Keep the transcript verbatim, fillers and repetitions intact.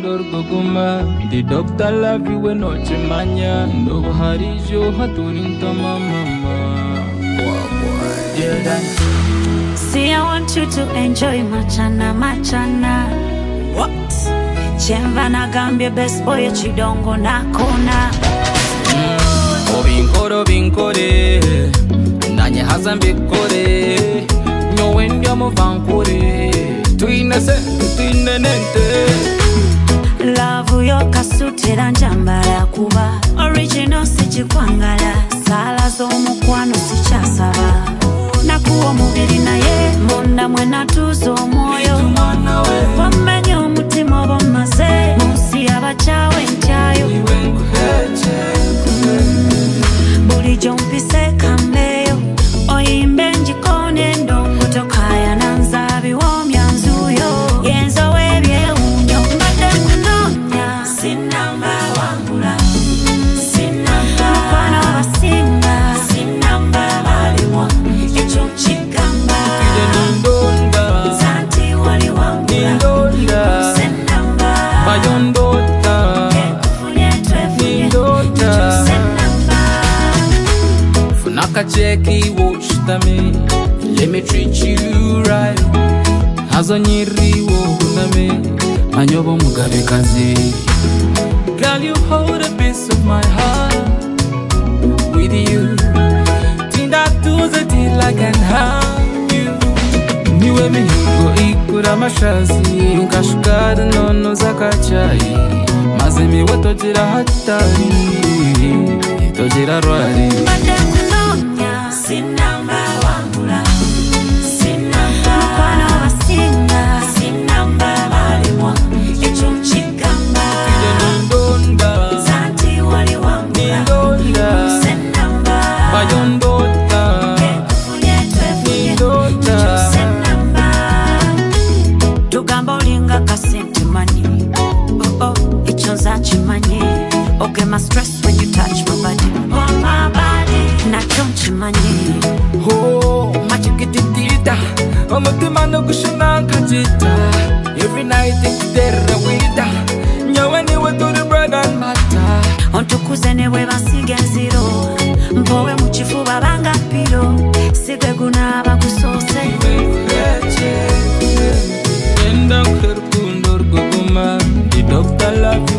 rukundo rwoguma the doctor love you we no chimanya ndo harijo haturinta mama. See, I want you to enjoy machana machana. What? Chemva na gambia best boy chidongo na kona. Mm. Obinkoro binkore nanye hazambe kore nyowendi amo vankore tuine se tuine nente. Love yo kasutera njambala kuba original sichikwangala sala zo mukwano sichasaba nakuwa mubiri naye munda mwena tuzo moyo wamenye umutima bamaze munsi yabacawe ntyayo buli jompise kambeyo oyimbe njikone ndongo tokaya nanzabi womyanzuyo yenzo webyeunyo mbadde kunonya sinamba wangula sinamba mukwano basinga sinamba balimo ekyo kigamba zanti wali wangula sinamba bayondota efunye twefunye ekyo sinamba funaka cheki woshitame let me treat you right hazo nyiriwo kuname manyobo mugabe kazi. Girl, you hold a piece of my heart with you. Tinda tuze till I can have you. Niwe mihigo ikura mashazi nkashukada nono zakachai mazimi watojira hatari tojira rwari mbadde kunonya sinamba wangula sinamba mukwano basinga sinamba balimo ekyo kigamba zanti wali wangula sinamba bayondota efunye twefunye ekyo sinamba tugamba olinga kasente mani oh oh ekyo nzakimanyi okay my stress when you touch my body oh my body nakyo nkimanyi oh machikititita omutima nogushuna nkajita every night ikidera wita nyawe niwe turi bread and butter ontukuze newe bansiga enziro mpowe mu kifuba banga piro sigwe gunaaba kusose enda kurukundo rwoguma the doctor love